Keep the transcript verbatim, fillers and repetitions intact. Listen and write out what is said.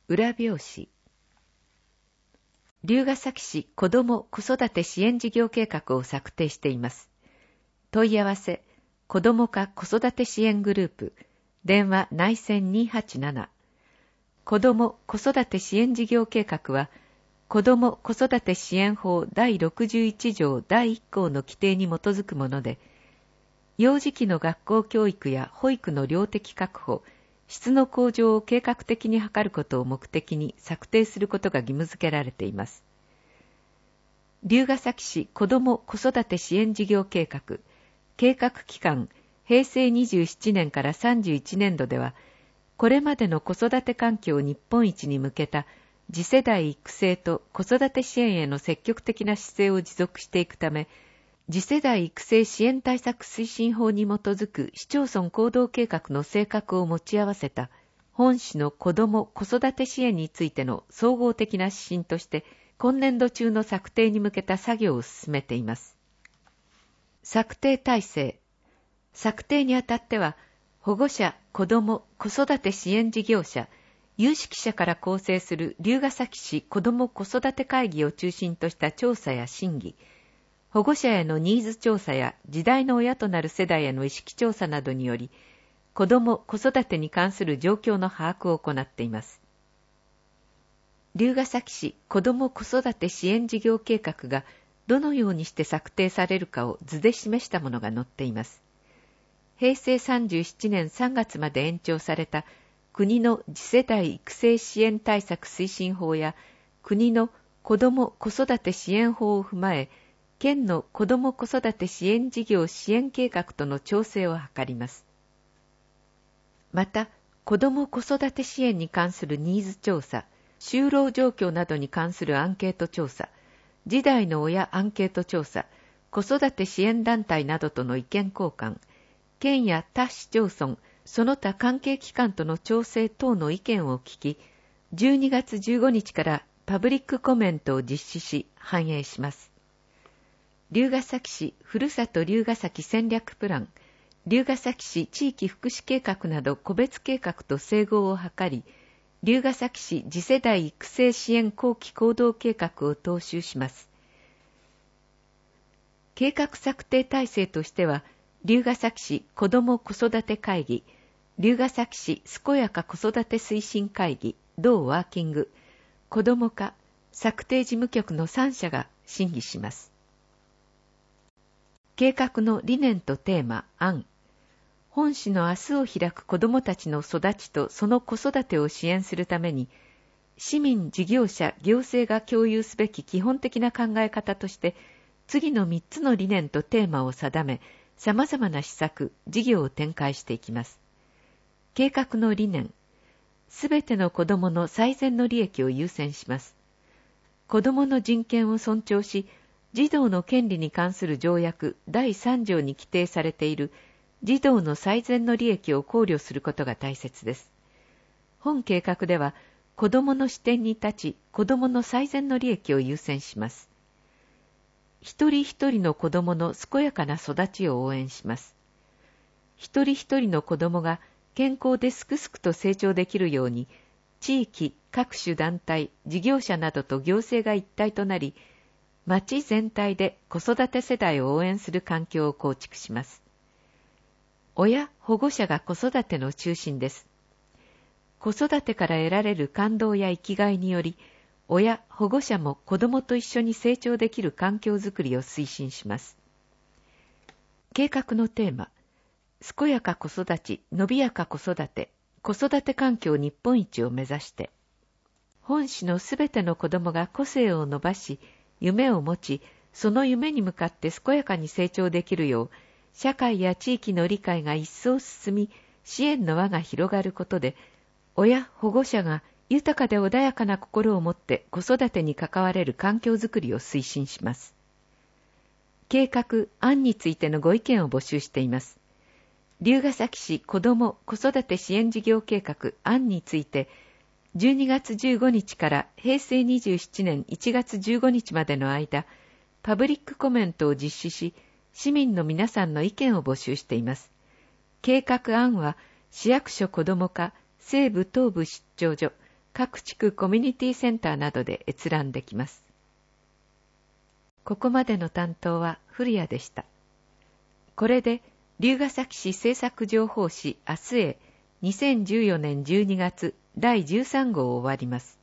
裏表紙。龍ケ崎市子ども子育て支援事業計画を策定しています。問い合わせ、子ども課子育て支援グループ、電話内線にはちなな。子ども子育て支援事業計画は、子ども子育て支援法だいろくじゅういち条だいいっ項の規定に基づくもので、幼児期の学校教育や保育の量的確保、質の向上を計画的に図ることを目的に策定することが義務付けられています。龍ケ崎市子ども子育て支援事業計画、計画期間、へいせいにじゅうななねんからさんじゅういちねんどでは、これまでの子育て環境日本一に向けた次世代育成と子育て支援への積極的な姿勢を持続していくため、次世代育成支援対策推進法に基づく市町村行動計画の性格を持ち合わせた本市の子ども子育て支援についての総合的な指針として、今年度中の策定に向けた作業を進めています。策定体制。策定にあたっては、保護者、子ども、子育て支援事業者、有識者から構成する龍ケ崎市子ども子育て会議を中心とした調査や審議、保護者へのニーズ調査や時代の親となる世代への意識調査などにより、子ども子育てに関する状況の把握を行っています。龍ケ崎市子ども子育て支援事業計画がどのようにして策定されるかを図で示したものが載っています。へいせいさんじゅうななねんさんがつまで延長された国の次世代育成支援対策推進法や国の子ども子育て支援法を踏まえ、県の子ども子育て支援事業支援計画との調整を図ります。また、子ども子育て支援に関するニーズ調査、就労状況などに関するアンケート調査、次代の親アンケート調査、子育て支援団体などとの意見交換、県や他市町村、その他関係機関との調整等の意見を聞き、じゅうにがつじゅうごにちからパブリックコメントを実施し、反映します。龍ケ崎市ふるさと龍ケ崎戦略プラン、龍ケ崎市地域福祉計画など個別計画と整合を図り、龍ケ崎市次世代育成支援後期行動計画を踏襲します。計画策定体制としては、龍ケ崎市子ども子育て会議、龍ケ崎市健やか子育て推進会議、同ワーキング、子ども課、策定事務局のさんしゃが審議します。計画の理念とテーマ、案。本市の明日を開く子どもたちの育ちとその子育てを支援するために、市民、事業者、行政が共有すべき基本的な考え方として、次のみっつの理念とテーマを定め、様々な施策、事業を展開していきます。計画の理念。すべての子どもの最善の利益を優先します。子どもの人権を尊重し、児童の権利に関する条約だいさん条に規定されている児童の最善の利益を考慮することが大切です。本計画では、子どもの視点に立ち、子どもの最善の利益を優先します。一人一人の子どもの健やかな育ちを応援します。一人一人の子どもが健康ですくすくと成長できるように、地域、各種団体、事業者などと行政が一体となり、町全体で子育て世代を応援する環境を構築します。親、保護者が子育ての中心です。子育てから得られる感動や生きがいにより、親、保護者も子どもと一緒に成長できる環境づくりを推進します。計画のテーマ、健やか子育ち、伸びやか子育て、子育て環境日本一を目指して、本市のすべての子どもが個性を伸ばし、夢を持ち、その夢に向かって健やかに成長できるよう、社会や地域の理解が一層進み、支援の輪が広がることで、親、保護者が豊かで穏やかな心を持って子育てに関われる環境づくりを推進します。計画、案についてのご意見を募集しています。龍ケ崎市子ども子育て支援事業計画案について、じゅうにがつじゅうごにちからへいせいにじゅうななねんいちがつじゅうごにちまでの間、パブリックコメントを実施し、市民の皆さんの意見を募集しています。計画案は、市役所子ども課、西部東部出張所、 各地区コミュニティセンターなどで閲覧できます。ここまでの担当は古谷でした。これで龍ケ崎市政策情報誌明日へにせんじゅうよねんじゅうにがつだいじゅうさんごうを終わります。